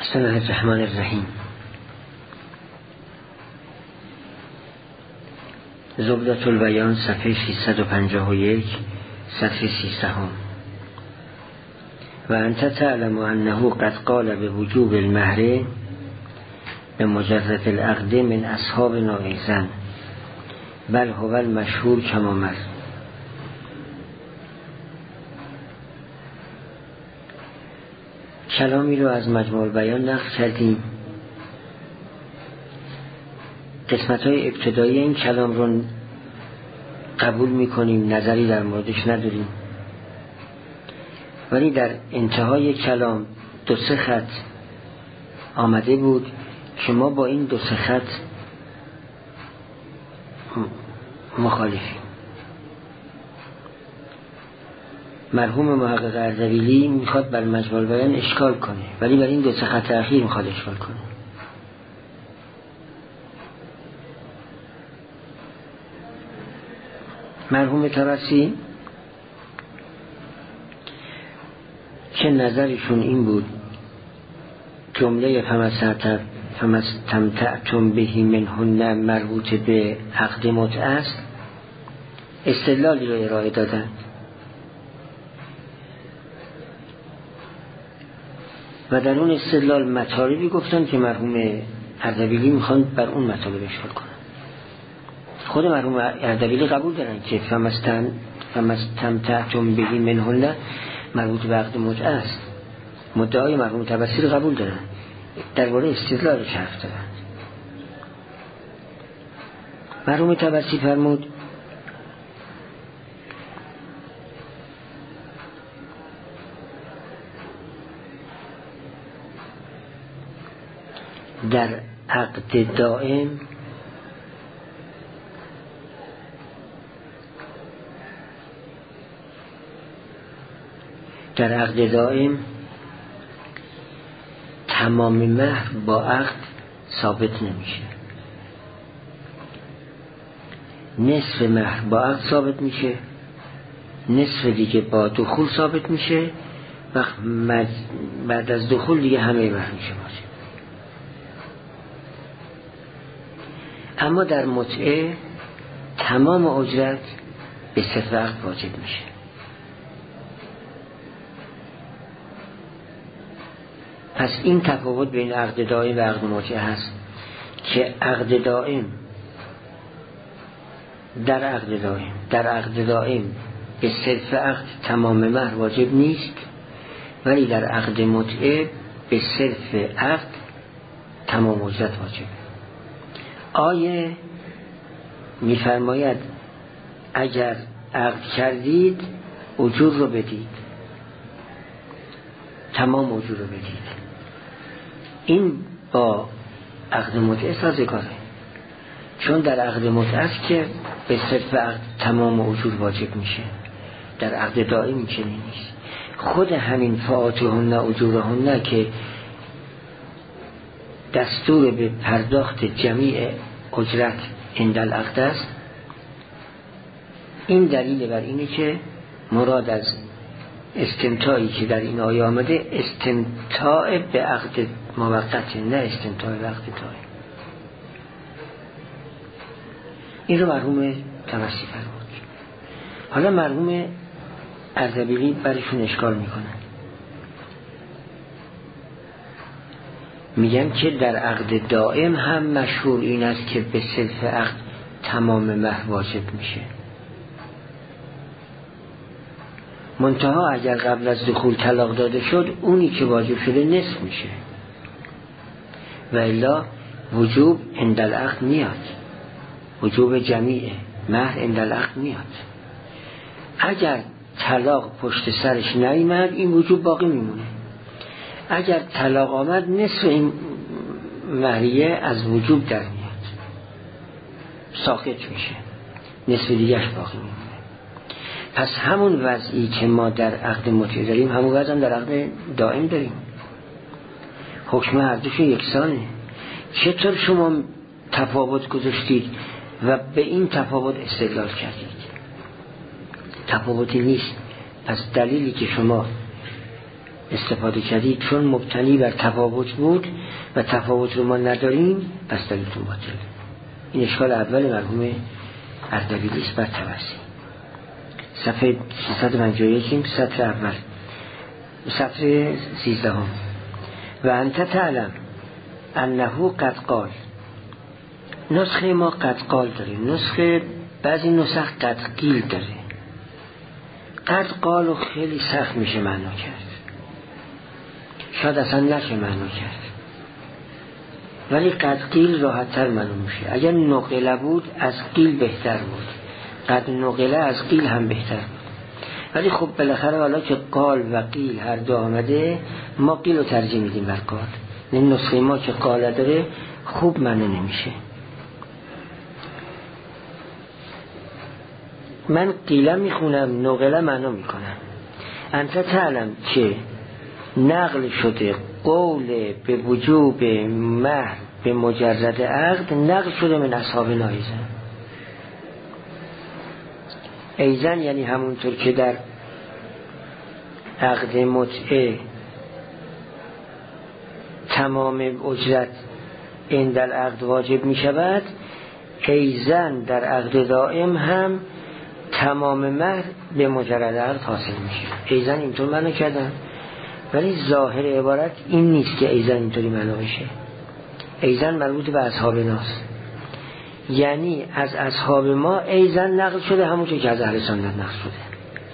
بسم الله الرحمن الرحیم. زبدة البیان صفحه 651 صفحه 300. و انت تعلم انه قد قال بوجوب المهر بمجرد العقد من اصحاب نائزن بل هو المشهور کما مر. کلامی رو از مجموع البیان نقل کردیم. قسمت‌های ابتدایی این کلام رو قبول می‌کنیم، نظری در موردش نداریم، ولی در انتهای کلام 2-3 خط آمده بود که ما با این 2-3 خط مخالفیم. مرحوم محقق اردبیلی میخواد بر مجموع البیان اشکال کنه، ولی بر این 2-3 خط اخیر میخواد اشکال کنه. مرحوم طبسی که نظرشون این بود جمله فمستمتعتم بهی منهن مربوط به عقد متعه است، استدلالی رو ارائه دادن و در اون استدلال مطالبی گفتن که مرحوم اردبیلی میخوان بر اون مطالب اشکال کنن. خود مرحوم اردبیلی قبول دارن که فمستمتعتم بهی منهن مربوط به عقد متعه است. مدعای مرحوم طبسی رو قبول دارن، درباره استدلالش حرف دارن. مرحوم طبسی فرمود در عقد دائم تمام مهر با عقد ثابت نمیشه، نصف مهر با عقد ثابت میشه، نصف دیگه با دخول ثابت میشه و بعد از دخول دیگه همه مهر میشه باشه. اما در متعه تمام اجرت به صرف عقد واجب میشه. پس این تفاوت بین عقد دائم و عقد متعه هست که عقد دائم در عقد دائم به صرف عقد تمام مهر واجب نیست، ولی در عقد متعه به صرف عقد تمام اجرت واجب. آیه می‌فرماید اگر عقد کردید اجور رو بدید، تمام اجور رو بدید. این با عقد متعه سازگاره، چون در عقد متعه است که به صرف عقد تمام اجور واجب میشه، در عقد دائم چنین نیست. خود همین فآتوهن اجورهن که دستور به پرداخت جمیع اجرت عند العقد است، این دلیل بر اینه که مراد از استمتاعی که در این آیه آمده استمتاع به عقد موقت، نه استمتاع به عقد دائم. این رو مرحوم طبسی فرمود. حالا مرحوم اردبیلی برشون اشکال میکنن، میگن که در عقد دائم هم مشهور این است که به صرف عقد تمام مهر واجب میشه، منتها اگر قبل از دخول طلاق داده شد اونی که واجب شده نصف میشه و الا وجوب عند العقد میاد، وجوب جمیع مهر عند العقد میاد. اگر طلاق پشت سرش نیامد این وجوب باقی میمونه، اگر طلاق آمد نصف این مهریه از وجوب در میاد، ساقط میشه، نصف دیگرش باقی میمونه. پس همون وضعی که ما در عقد متعه داریم همون وضع هم در عقد دائم داریم، حکم هر دوشون یکسانه. چطور شما تفاوت گذاشتید و به این تفاوت استدلال کردید؟ تفاوتی نیست. پس دلیلی که شما استفاده کردید چون مبتنی بر تفاوت بود و تفاوت رو ما نداریم پس دلیلتون باطل. این اشکال اول مرحوم اردبیلی است بر طبرسی. صفحه 351 سطر اول سطر 13 و انت تعلم انه قد قال. نسخه ما قد قال داره، نسخه بعضی نسخ قد قیل داره. قد قال و خیلی سخت میشه معنا کرد، شاید اصلا نشه معنا کرد، ولی قد قیل راحت تر معنا میشه. اگر نقله بود از قیل بهتر بود، قد نقله از قیل هم بهتر بود. ولی خب بالاخره حالا که قال و قیل هر دو آمده ما قیل رو ترجیح میدیم بر قال. این نسخه ما که قال داره خوب معنا نمیشه. من قیله میخونم، نقله معنا میکنم. انت تعلم که نقل شده قول به وجوب مهر به مجرد عقد نقل شده من اصحاب ایزن. ایزن یعنی همونطور که در عقد متعه تمام اجرت عند العقد واجب می شود، ایزن در عقد دائم هم تمام مهر به مجرد عقد حاصل میشه. ایزن اینطور معنا کردن، ولی ظاهر عبارت این نیست که ایزن اینطوری معنا بشه. ایزن مربوط به اصحاب ناست، یعنی از اصحاب ما ایزن نقل شده همونطور که از اهل سنت نقل شده.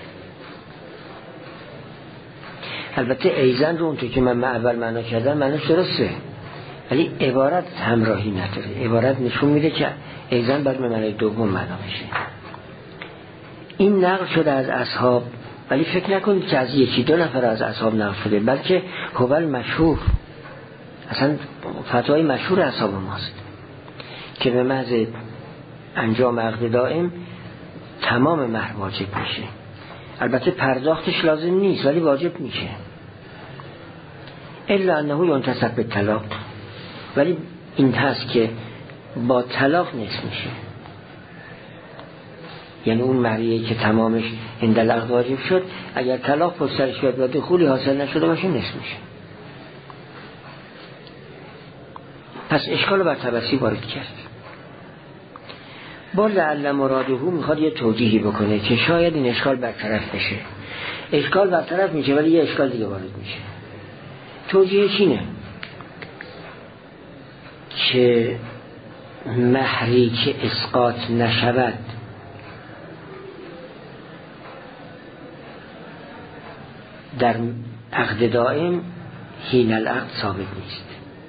البته ایزن رو اونطور که من اول معنا کردم معناش درسته، ولی عبارت همراهی نداره. عبارت نشون میده که ایزن باید به معنای دوم معنا بشه. این نقل شده از اصحاب، ولی فکر نکنید که از یکی دو نفر از اصحاب نقل شده، بلکه هوال مشهور، اصلا فتوای مشهور اصحاب ماست که به محض انجام عقد دائم تمام مهر واجب میشه. البته پرداختش لازم نیست ولی واجب میشه، الا انه ینتصب به طلاق، ولی این هست که با طلاق نصف میشه. یعنی اون مهریه که تمامش عند العقد واجب شد اگر طلاق پشترش بیاد و دخولی حاصل نشده باشه نصف میشه. پس اشکال بر طبرسی وارد کرد. با لعل مراده میخواد یه توجیهی بکنه که شاید این اشکال برطرف بشه. اشکال برطرف میشه ولی یه اشکال دیگه وارد میشه. توجیهش اینه که مهری که اسقاط نشود در عقد دائم حین العقد ثابت نیست.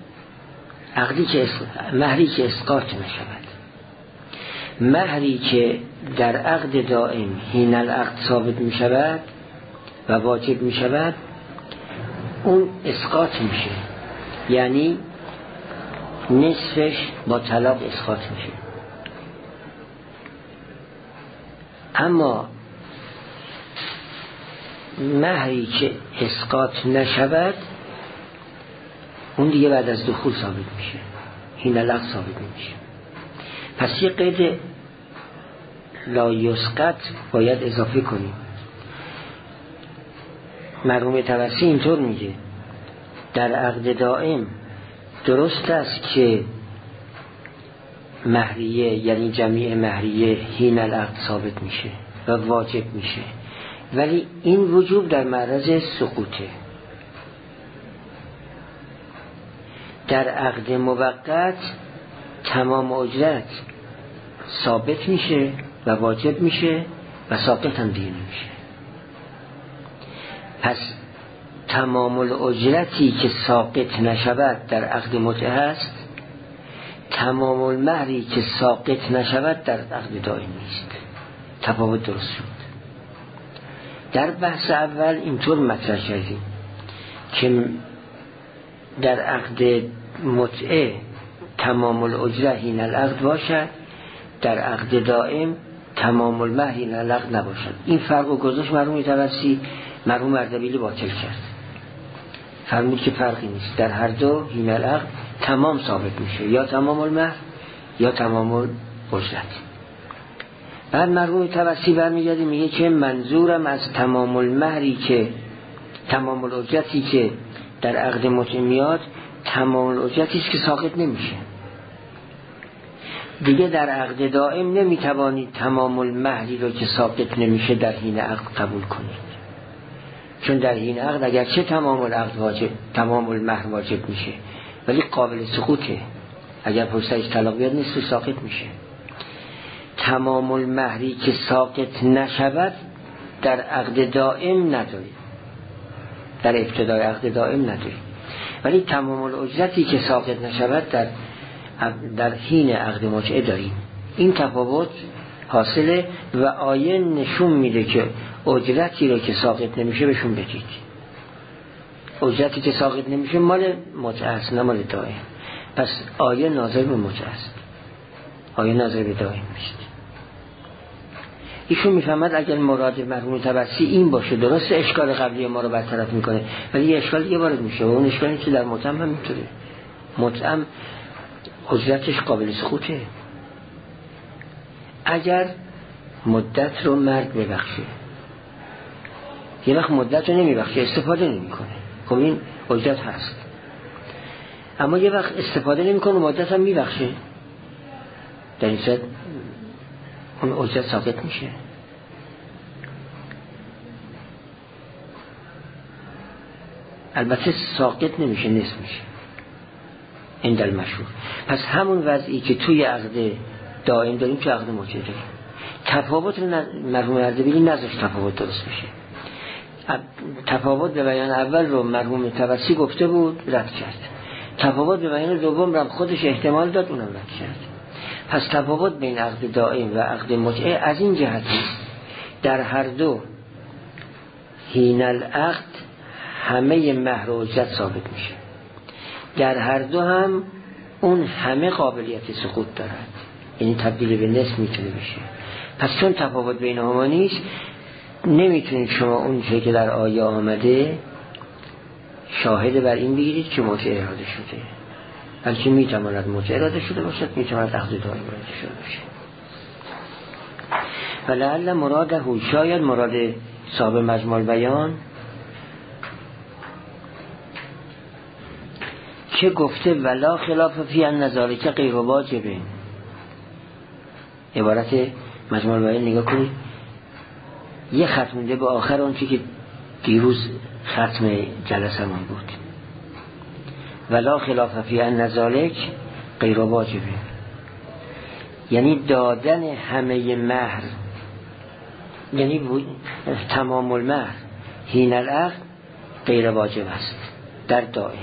مهری که اسقاط نشود، مهری که در عقد دائم حین العقد ثابت می شود و واجب می شود اون اسقاط میشه، یعنی نصفش با طلاق اسقاط میشه. اما مهری که اسقاط نشود اون دیگه بعد از دخول ثابت میشه، حین العقد ثابت میشه. پس یه قید لا یسقط باید اضافه کنیم. مرحوم طبرسی اینطور میگه در عقد دائم درست است که مهریه یعنی جمیع مهریه حین العقد ثابت میشه و واجب میشه، ولی این وجوب در معرض سقوطه. در عقد موقت تمام اجرت ثابت میشه و واجب میشه و ساقط هم دیگه نمیشه. پس تمام الاجرتی که ساقط نشود در عقد متعه است، تمام المهری که ساقط نشود در عقد دائم نیست. تفاوت درست شد. در بحث اول اینطور مطرح کردیم که در عقد متعه تمام الاجره حین العقد باشد، در عقد دائم تمام المهر حین العقد نباشد. این فرق و گذاشت مرحوم طبرسی، مرحوم اردبیلی باطل کرد. فرمود که فرقی نیست، در هر دو حین العقد تمام ثابت میشه، یا تمام المهر یا تمام الاجرت. بعد مرحوم طبرسی برمیگرده میگه که منظورم از تمام المهری که تمام الاجرتی که در عقد متعه میاد تمام الاجرتی است که ساقط نمیشه. دیگه در عقد دائم نمیتوانید تمام المهری رو که ساقط نمیشه در حین عقد قبول کنید، چون در حین عقد اگرچه تمام المهر واجب میشه ولی قابل سقوطه، اگر پرسش طلاق بیاد نصف ساقط میشه. تمام المهری که ساقط نشود در عقد دائم ندارید، در ابتدای عقد دائم ندارید، ولی تمام الاجرتی که ساقط نشود در حین عقد متعه داریم. این تفاوت حاصله و آیه نشون میده که اجرتی رو که ساقط نمیشه بهشون بدید. اجرتی که ساقط نمیشه مال متعه است نه مال دائم. پس آیه ناظر به متعه است، آیه ناظر به دائم نیست. ایشون میفهمد اگر مراد مرحوم طبرسی این باشه درست اشکال قبلی ما رو برطرف میکنه، ولی یه اشکال دیگه وارد میشه و اون اشکالی که در متعه هم اینطوره. متعه اجرتش قابل سقوطه اگر مدت رو مرد ببخشه. یه وقت مدت رو نمیبخشه، استفاده نمیکنه، خب این اجرت هست. اما یه وقت استفاده نمیکنه مدت هم میبخشه، در این صورت اون اجرت ساقط میشه. البته ساقط نمیشه، نصف میشه عند المشهور. پس همون وضعی که توی عقد دائم داریم توی عقد متعه داریم. تفاوت مرحوم اردبیلی نذاشت تفاوت درست بشه. تفاوت به بیان اول رو مرحوم طبرسی گفته بود رد کرد، تفاوت به بیان دوم رو خودش احتمال داد اونم رد کرد. پس تفاوت بین عقد دائم و عقد متعه از این جهتی در هر دو حین العقد همه مهر و اجرت ثابت میشه، در هر دو هم اون همه قابلیت سقوط دارد، یعنی تبدیل به نصف میتونه بشه. پس چون تفاوت بینهما نیست نمیتونید شما اون چیزی که در آیه آمده شاهد بر این بگیرید که متعه اراده شده، بلکه میتواند متعه اراده شده باشد، میتواند عقد دائم اراده شده باشه. ولعل مراده شاید مراد صاحب مجموع البیان که گفته ولا خلاف فی ان ذالک غیر واجبه، عبارت مجموع البیان نگاه کنید، یه خط مونده به آخر اون چی که دیروز ختم جلسمون بود، ولا خلاف فی ان ذالک غیر واجبه، یعنی دادن همه مهر، یعنی تمام المهر حین العقد غیر واجب است در دائم.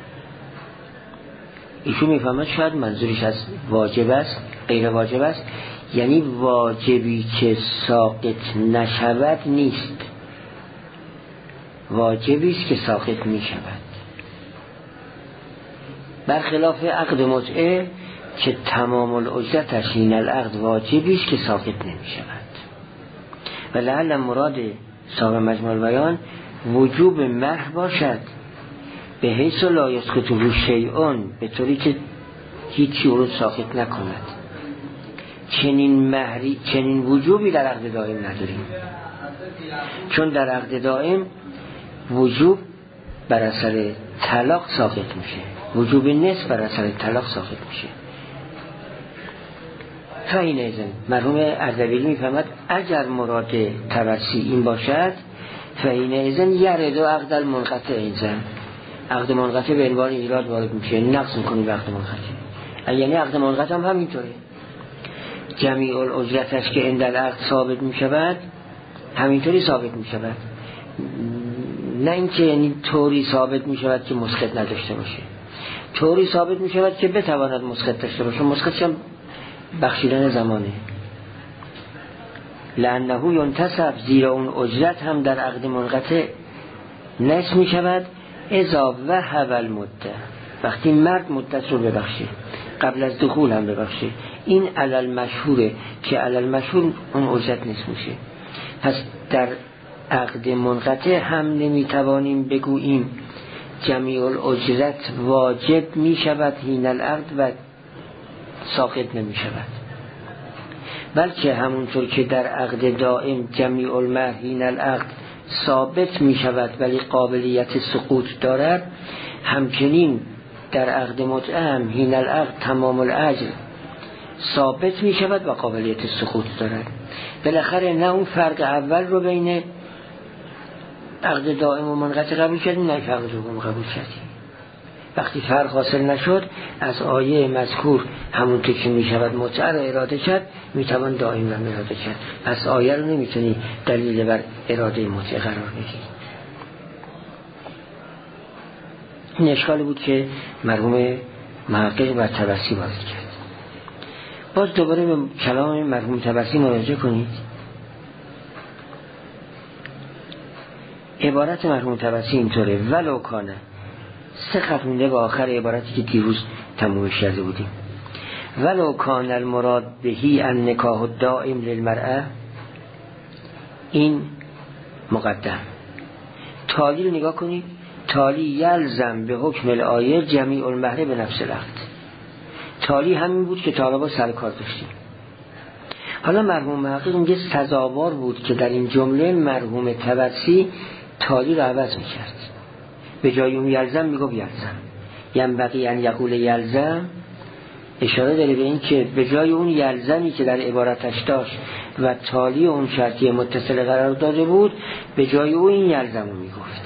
ایشون میفهمد شاید منظورش از واجب است غیر واجب است، یعنی واجبی که ساقط نشود نیست، واجبی است که ساقط می شود، برخلاف عقد متعه که تمام الاجرتش حین العقد واجبی است که ساقط نمی شود. و لعل مراد صاحب مجموع البیان وجوب مهر باشد به حیث لا یسقطه شیء، به طوری که هیچی او رو ساقط نکند. چنین وجوبی در عقد دائم نداریم، چون در عقد دائم وجوب بر اثر طلاق ساقط میشه، وجوب نصف بر اثر طلاق ساقط میشه. فاینئذ مرحوم اردبیلی میفهمد اگر مراد طبرسی این باشد فاینئذ یرد عقد المنقطع ایضا، عقد منقطع به عنوان ایراد وارد میشه، نقص میکنی به عقد منقطع. یعنی عقد منقطع هم همینطوره، جمیع الاجرتش که عند العقد ثابت میشود همینطوری ثابت میشود، نه اینکه یعنی طوری ثابت میشود که مسقط نداشته باشه، طوری ثابت میشود که بتواند مسقط داشته باشه، مسقطش هم بخشیدن زمانه. لانه ینتصب، زیرا اون اجرت هم در عقد منقطع نصف میشود اذا وهب المده، وقتی مرد مدت رو ببخشه، قبل از دخول هم ببخشه. این علل مشهوره که علل مشهور اون اجرت نصف میشه. پس در عقد منقطع هم نمیتوانیم بگوییم جمیع الاجرت واجب میشود حین العقد و ساقط نمیشود، بلکه همونطور که در عقد دائم جمیع المهر حین العقد ثابت می شود ولی قابلیت سقوط دارد، همچنین در عقد متعه هم حین العقد تمام الاجر ثابت می شود و قابلیت سقوط دارد. بالاخره نه اون فرق اول رو بین عقد دائم و منقطع قبول کردیم، نه فرق دوم قبول کردیم. وقتی فرق حاصل نشد از آیه مذکور همون که می شود متعه را اراده کرد، می توان دائم را اراده کرد. پس آیه رو نمیتونی دلیل بر اراده متعه قرار بدی. این اشکال بود که مرحوم محقق و طبسی وارد کرد. باز دوباره به کلام مرحوم طبسی مراجعه کنید. عبارت مرحوم طبسی اینطوره: ولو کانه، سه خط مونده به آخر عبارتی که دیروز تمومش کرده بودیم. ولو کان المراد بهی النکاح الدائم للمرأه، این مقدم. تالی رو نگاه کنید. تالی یلزم به حکم الآیه جمیع المهر به نفس العقد. تالی همین بود که طالبا سر کار داشتیم. حالا مرحوم محقق میگه سزاوار بود که در این جمله مرحوم طبسی تالی رو عوض میکرد. به جای اون یلزم میگه یلزم، ینبغی ان یقول یلزم. اشاره داره به این که به جای اون یلزمی که در عبارتش داشت و تالی اون شرطی متصل قرار داده بود، به جای اون این یلزم رو میگفت.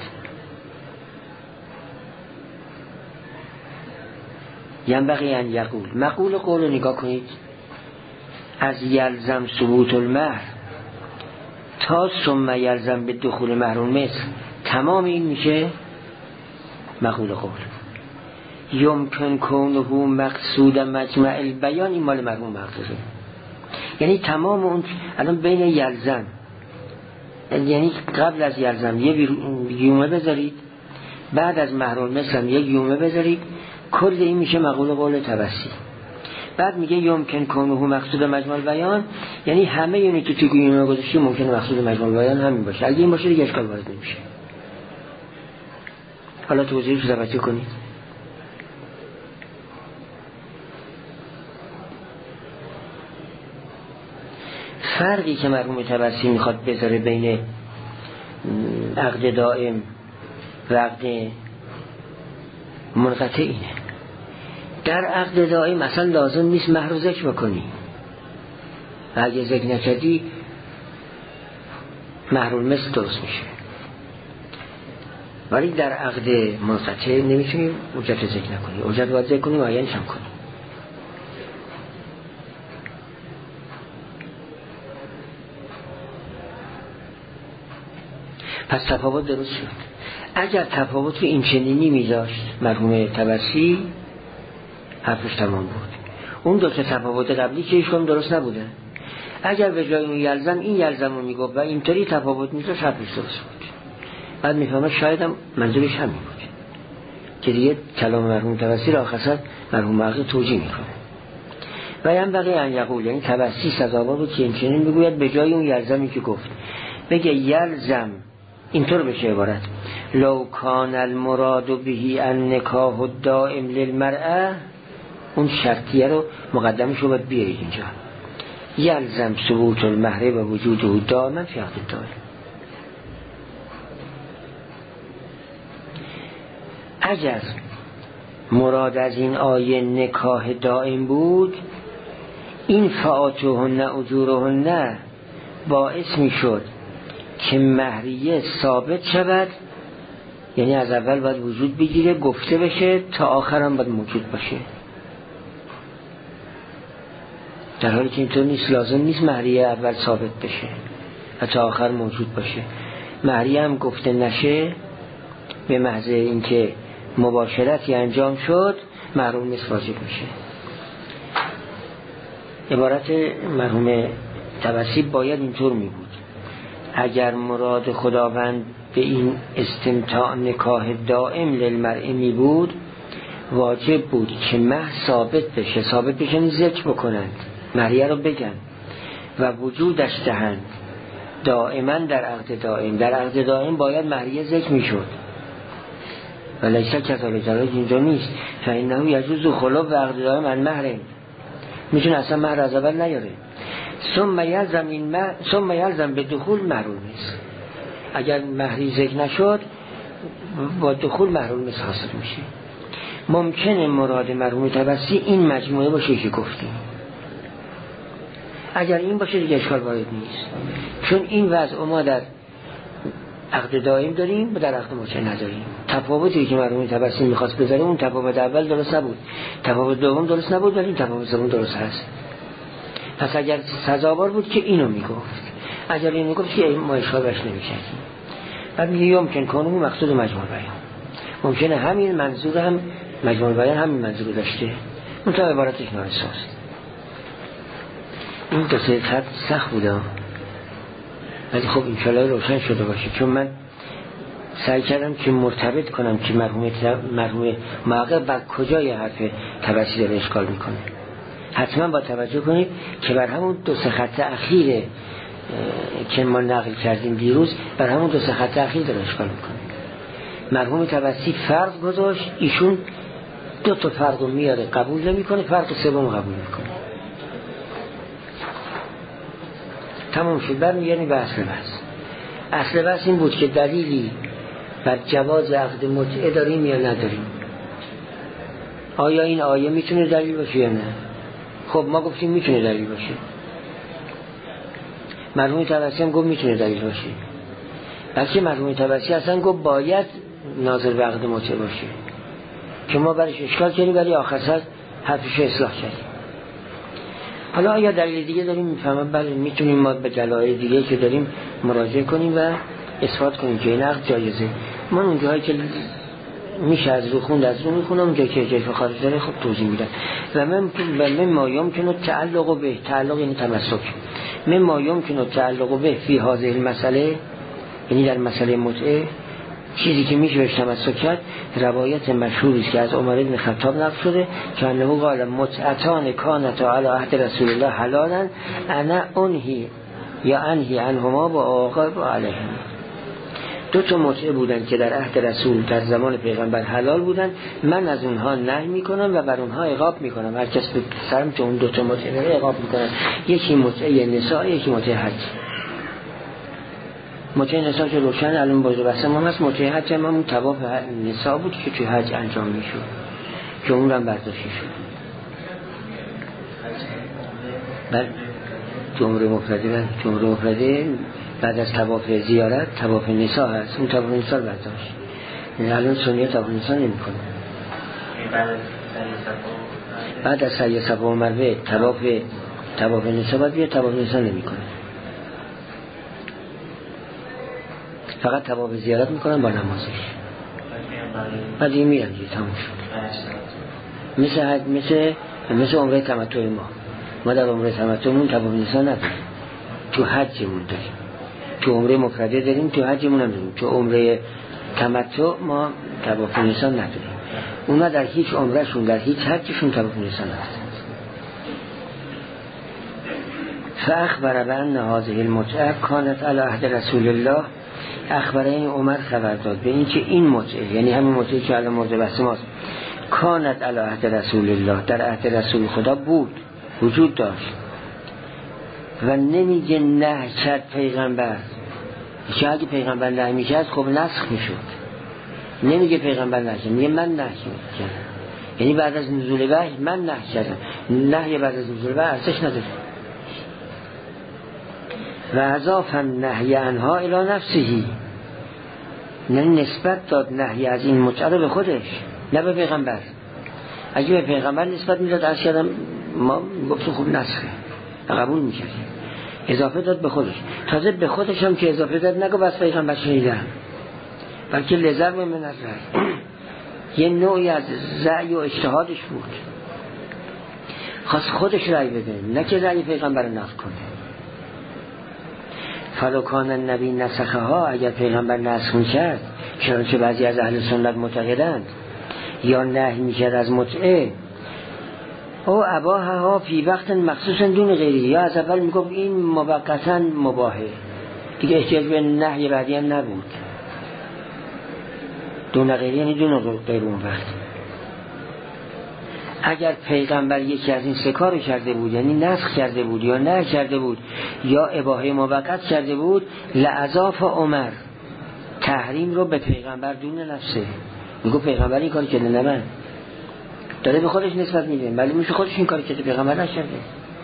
ینبغی ان یقول، مقول قول رو نگاه کنید. از یلزم ثبوت المهر تا ثم یلزم به دخول مهر مثل، تمام این میشه مقول قول. یمکن کونه مقصود مجمع البیان، این مال مرحوم محققه. یعنی تمام اون الان بین یلزم، یعنی قبل از یلزم یه یومه بذارید، بعد از مهر مثل یه یومه بذارید، کل این میشه مقول قول طبسی. بعد میگه یمکن کونه مقصود مجمع البیان، یعنی همه یعنی که توی یومه گذاشتی ممکن مقصود مجمع البیان همین باشه. اگه این باشه دیگه اشکال وارد نمیشه. حالا توضیحش رو توجه کنید. فرقی که مرحوم طبسی میخواد بذاره بین عقد دائم و عقد منقطع اینه. در عقد دائم مثلا لازم نیست مهر رو ذکر بکنی، اگه ذکر نکردی مهر المثل درست میشه. ولی در عقد منقطع نمیتونی اجرت ذکر نکنی، اجرت باید ذکر کنی و آینش هم کنی. پس تفاوت درست شد. اگر تفاوت این چنینی میذاشت مرحوم طبسی، حرفش تمام بود. اون دو تفاوت قبلی که ایشون درست نبوده. اگر به جای اون یلزم این یلزم رو میگفت و اینطوری تفاوت میذاشت، حرفش درست بود. بعد میفهمه شاید هم منظورش همین بود که دیگه کلام مرحوم طبسی را آخرسر مرحوم محقق توجیه میکنه. و ینبغی ان یقول، یعنی طبسی سزاوار بود که این چنین بگوید به جای اون یلزمی که گفت بگه یلزم اینطور بشه عبارت: لو کان المراد بهی النکاح الدائم للمرأه، اون شرطیه رو مقدمش رو باید بیارید اینجا. یلزم ثبوت المهر و وجوده دائما فی عقد الدائم. اگر مراد از این آیه نکاح دائم بود، این فآتوهن اجورهن باعث می شد که مهریه ثابت شود، یعنی از اول باید وجود بگیره، گفته بشه، تا آخر هم باید موجود باشه. در حالی که اینطور نیست. لازم نیست مهریه اول ثابت بشه و تا آخر موجود باشه. مهریه هم گفته نشه، به محض اینکه مباشرتی انجام شد محروم نیست، واجب میشه. عبارت مرحوم طبسی باید اینطور می بود: اگر مراد خداوند به این استمتاع نکاح دائم للمرء می بود، واجب بود که مهر ثابت بشه. ثابت بشه ذکر بکنند، مهریه رو بگن و وجودش دهند دائما در عقد دائم. در عقد دائم باید مهریه ذکر می شد و لیسا کذالک اینجا نیست. فإنه یجوز خلو و عقد دائم عن مهر، میتونه اصلا مهر از اول نیاره. ثم یلزم به دخول مهر نیست. اگر مهری ذکر نشد با دخول محرم مثل حاصل میشه. ممکنه مراد مرحوم تبسی این مجموعه باشه که گفتیم. اگر این باشه دیگه اشکال وارد نیست، چون این وضع ما در عقد دائم داریم و در عقد مچه نداریم. تفاوتی که مرحوم تبسی میخواست بذاره اون تفاوت اول درست نبود، تفاوت دوم درست نبود، ولی این تفاوت سوم درست هست. پس اگر سزاوار بود که اینو میگفت، اگر اینو میگفت که ما اشکال باش نمیشدیم. بعد میگه یمکن کنون مقصود مجموع بیان، ممکنه همین منظور هم مجموع بیان همین منظور داشته، اون تا عبارتش ناقصاست. این دو سه خط سخت بوده، ولی خب انشالله روشن شده باشه، چون من سعی کردم که مرتبط کنم که مرحوم معاقب بر کجای حرف تبسی داره اشکال میکنه. حتما با توجه کنید که بر همون دو سه خط اخیر که ما نقل کردیم دیروز، بر همون دو سه خط اخیر داره اشکال میکنه. مرحوم تبسی فرق گذاشت، ایشون دو تا فرق رو میاره قبول نمیکنه، فرق سوم قبول میکنه. تمام شد. برمیگردیم به اصل بحث. اصل بحث این بود که دلیلی بر جواز عقد متعه داریم یا نداریم. آیا این آیه میتونه دلیل باشه یا نه؟ خب ما گفتیم میتونه دلیل باشه. مرحوم تبسی هم گفت میتونه دلیل باشه. بلکه مرحوم تبسی اصلا گفت باید ناظر به عقد متعه باشه، که ما برش اشکال کردیم ولی آخر سر حرفش اصلاح کردیم. حالا اگر دلیل دیگه داریم میفهمم، بله میتونیم ما به دلایل دیگه که داریم مراجعه کنیم و اثبات کنیم که این عقد جایزه. من اون جایی که میشه از رو خوند از رو میخونم، اونجایی که جای خارج داره خب توضیح میدم. و من ما یمکن تعلق به، تعلق یعنی تمسک، من ما یمکن تعلق به فی هذه المسئله، یعنی در مسئله متعه چیزی که میشه بهش تمسک کرد، روایت مشهوری است که از عمر بن خطاب نقل شده که انه قال متعتان کانتا علی عهد رسول الله حلالا انا انهی یا انهی عنهما و عاقب علیهم. دو تا متعه بودن که در عهد رسول در زمان پیغمبر حلال بودن، من از اونها نهی میکنم و بر اونها عقاب میکنم. هر کس به سمت اون دو تا متعه عقاب میکنن. یکی متعه نساء، یکی متعه حج. متعه نساء که روشن الان باید بحثم هم هست. متعه حج هم همون طواف نساء بود که توی حج انجام میشد، که اون هم برداشته شد. بعد جمهور مفرده بعد از طواف زیارت طواف نساء هست، اون طواف نساء برداشت. الان سنیه طواف نساء نمی کنه. بعد از سعی صفا و مروه طواف نساء باید بیاد، طواف نساء نمی کنه، فقط طواف زیارت میکنن با نمازش. بعد این میرن دیگه، تموم شد. مثل عمره تمتع ما در عمره تمتعمون طواف نساء نداریم، تو حجمون داریم. تو عمره مفرده داریم، تو حجمون هم داریم. تو عمره تمتع ما طواف نساء نداریم. اونا در هیچ عمرهشون در هیچ حجشون طواف نساء نداریم. فاخبر بان هذه المتعه كانت على عهد رسول الله. اخبرین عمر خبر داد به این که این متعه، یعنی همین متعه که الان مورد بحث ماست، کانت علی عهد رسول الله، در عهد رسول خدا بود، وجود داشت. و نمیگه نه کرد پیغمبر، که اگه پیغمبر نه میکرد خب نسخ میشد. نمیگه پیغمبر نه کرد، میگه من نه کردم، یعنی بعد از نزول وحی من نه کردم. نهی بعد از نزول وحی ارزش نداره. و اضاف النهی عنها الی نفسه، نه نسبت داد نهی از این متعه به خودش، نه به پیغمبر. اگه به پیغمبر نسبت میداد عرض کردم ما گفتم خب نسخه قبول میکردیم. اضافه داد به خودش، تازه به خودش هم که اضافه داد نگو بس پیغمبر شنیدم، بلکه لذت من از رأی، یه نوعی از رأی و اجتهادش بود، خواست خودش رأی بده، نه که رأی پیغمبر رو نقل کنه. فلوکان النبی نسخه ها، اگر پیغمبر نسخ میکرد، چنانچه بعضی از اهل سنت معتقدند، یا نهی میکرد از متعه، او اباحه ها فی وقت مخصوص دون غیری، یا از اول میگفت این موقتا مباحه، دیگه احتیاج به نهی بعدی هم نبود. دون غیری یعنی دون غیر اون وقت. اگر پیغمبر یکی از این سه کارو کرده بود، یعنی نسخ کرده بود یا نه کرده بود یا اباحه موقت کرده بود، لعذاف عمر، تحریم رو به پیغمبر دون نفسه، میگه پیغمبر این کاری کرده، نه من. داره به خودش نسبت میده، ولی میشه خودش این کاری کرده، پیغمبر نکرده.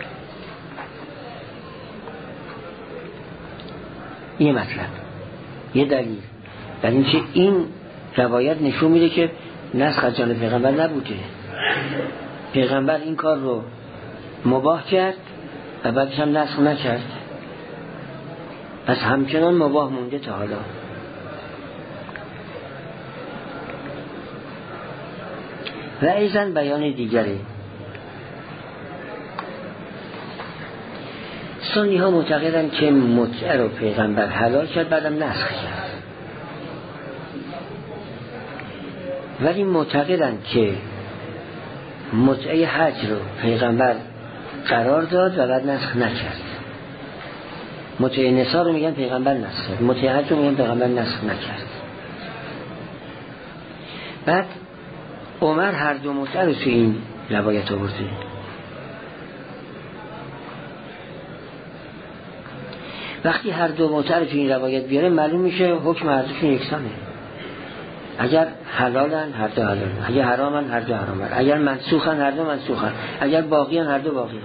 یه مطلب، یه دلیل در این که این روایت نشون میده که نسخ از جانب پیغمبر نبوده. پیغمبر این کار رو مباح کرد و بعدش هم نسخ نکرد، پس همچنان مباح مونده تا حالا. و ایضاً بیان دیگره، سنی ها معتقدن که متعه رو پیغمبر حلال کرد بعدم نسخ کرد، ولی معتقدن که متعه حج رو پیغمبر قرار داد و بعد نسخ نکرد. متعه نسا رو میگن پیغمبر نسخ کرد، متعه حج رو میگن پیغمبر نسخ نکرد. بعد عمر هر دو متعه رو تو این روایت آورده. وقتی هر دو متعه رو تو این روایت بیاره معلوم میشه حکم هر دوشون یکسانه. اگر حلالن هر دو حلالن، اگر حرامن هر دو حرامن، اگر منسوخن هر دو منسوخن، اگر باقیان هر دو باقیان.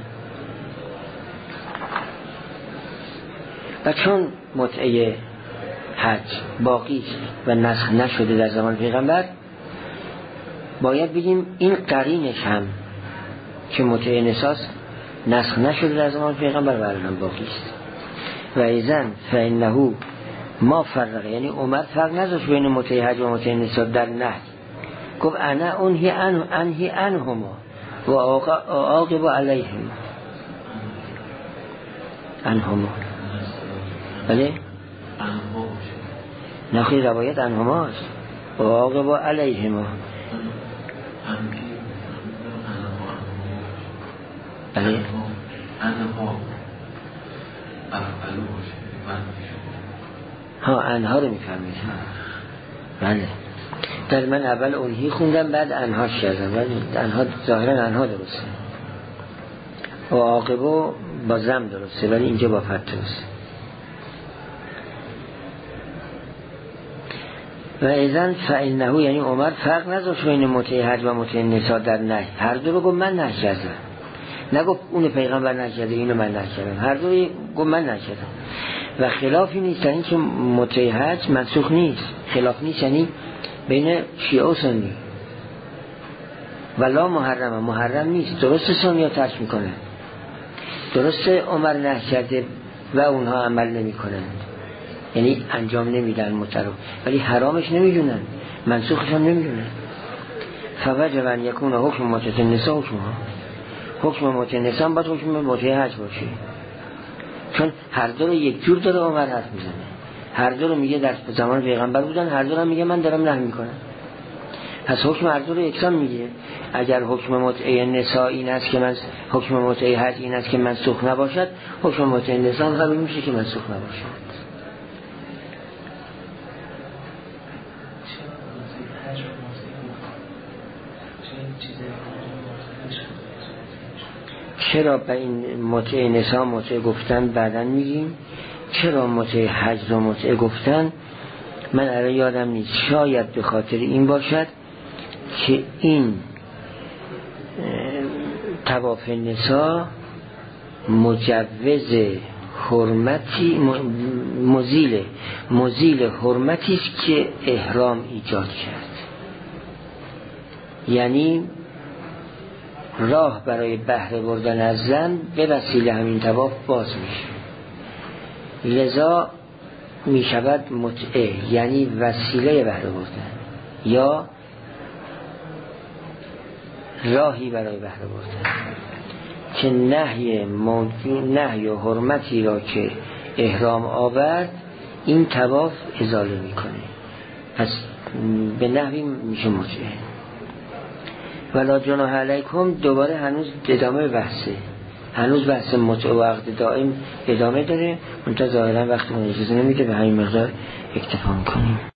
و چون متعه حج باقی و نسخ نشده در زمان پیغمبر، باید بگیم این قرینش هم که متعه نساست نسخ نشده در زمان پیغمبر و الان باقی است. و ایضاً فإنه ما فرقه، یعنی عمر فرق نذاشت بین متعه حج و متعه نسا در نهی. گفت انا انهی عنهما و عاقب علیهم عنهما. بله نخی روایت عنهما است و عاقب علیهما. بله ها انها رو میفهمید. بله در من اول اونهی خوندم بعد انهاش کردم، ولی انها ظاهرا انها درسته و عاقبه با زم درسته، ولی اینجا با فتح درسته. و ایضاً فإنه یعنی عمر فرق نذاشت بین متعه حج و متعه نسا در نهی. هر دو رو گفت من نکردم، نگفت اون پیغمبر نکرده اینو من نکردم، هر دو گفت من نکردم. و خلافی نیست در این که متعه حج منسوخ نیست، خلاف نیست یعنی بین شیعه و سنی. ولا محرم نیست، درست سنی ها ترک میکنن، درست عمر نه کرده و اونها عمل نمی کنند، یعنی انجام نمیدن متعه رو، ولی حرامش نمیدونن، منسوخش هم نمیدونن. فوجب ان یکون حکم متعه نسا حکم متعه نسا باید حکم متعه حج باشه، چون هر دو رو یک جور داره عمر حرف میزنه، هر دو رو میگه در زمان پیغمبر بودن، هر دو رو میگه من دارم نهی میکنم، پس حکم هر دو رو یکسان میگه. اگر حکم متعه نسا این است که من حکم متعه حج این است که منسوخ نباشد، حکم متعه نسا هم قبول میشه که منسوخ نباشد. چرا به این متعه نسا متعه گفتن بعدن میگیم، چرا متعه حج رو متعه گفتن من الان یادم نیست، شاید به خاطر این باشد که این طواف نسا مجوز حرمتی مزیل حرمتی است که احرام ایجاد کرد، یعنی راه برای بهره بردن از زن به وسیله همین طواف باز میشه، لذا میشود متعه، یعنی وسیله بهره بردن یا راهی برای بهره بردن، که نهی و حرمتی را که احرام آورد این طواف ازاله میکنه، پس به نحوی میشه متعه. ولا جناح علیکم دوباره هنوز ادامه بحثه، هنوز بحث متعه و عقد دائم ادامه داره، منتها ظاهرا وقتی اجازه نمیده، به همین مقدار اکتفا میکنیم.